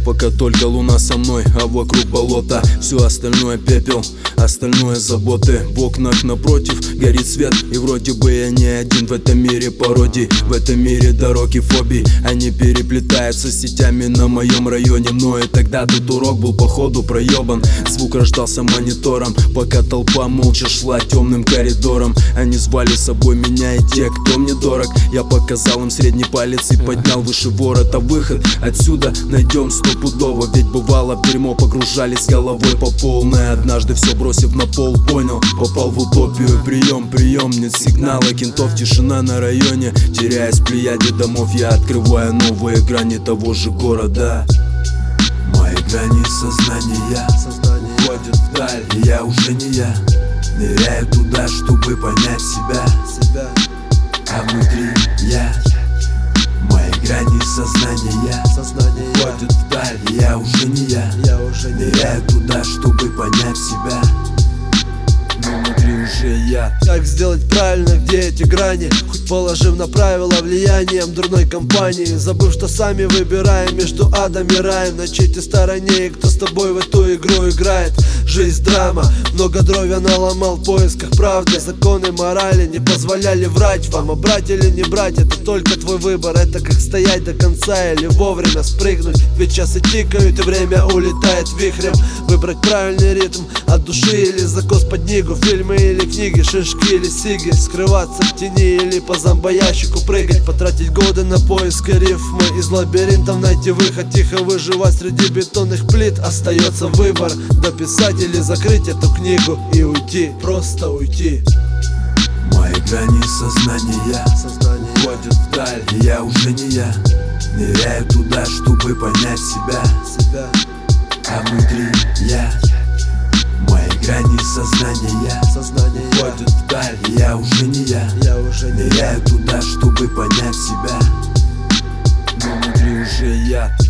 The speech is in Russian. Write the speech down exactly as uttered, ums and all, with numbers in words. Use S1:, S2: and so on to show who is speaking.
S1: пока только луна со мной, а вокруг болото. Все остальное пепел, остальное заботы. В окнах напротив горит свет, и вроде бы я не один в этом мире пародий. В этом мире дороги фобий, они переплетаются сетями на моем районе. Но и тогда тут урок был походу проебан. Звук рождался монитором, пока толпа молча шла темным коридором. Они звали с собой меня и те, кто мне дорог. Я показал им средний палец и поднял выше ворота. Выход отсюда найдем стопудово, ведь бывало в дерьмо погружались головой по полной. Однажды все бросив на пол, понял, попал в утопию. Прием, прием, нет сигнала кентов, тишина на районе. Теряясь в плеяде домов, я открываю новые грани того же города. Мои грани сознания ходят вдаль, и я уже не я. Ныряю туда, чтобы понять себя, а внутри я. Мои грани сознания ходят вдаль, и я уже не я. Ныряю туда, чтобы понять себя, но внутри уже я.
S2: Как сделать правильно, где эти грани? Хоть положив на правила влиянием дурной компании, забыв, что сами выбираем между адом и раем. На чьей ты стороне и кто с тобой в эту игру играет? Жизнь драма, много дрови наломал в поисках правды. Законы морали не позволяли врать вам, а брать или не брать — это только твой выбор. Это как стоять до конца или вовремя спрыгнуть, ведь часы тикают и время улетает вихрем. Выбрать правильный ритм от души или закос под нигу, фильмы или книги, шишки или сиги, скрываться в тени или по зомбоящику прыгать, потратить годы на поиск рифмы, из лабиринтов найти выход, тихо выживать среди бетонных плит. Остается выбор: дописать или закрыть эту книгу и уйти, просто уйти.
S1: Мои грани сознания ходят вдаль, и я уже не я. Ныряю туда, чтобы понять себя, а внутри я. Мои грани сознания ходят вдаль, и я уже не я. Ныряю туда, чтобы понять себя, но внутри уже я.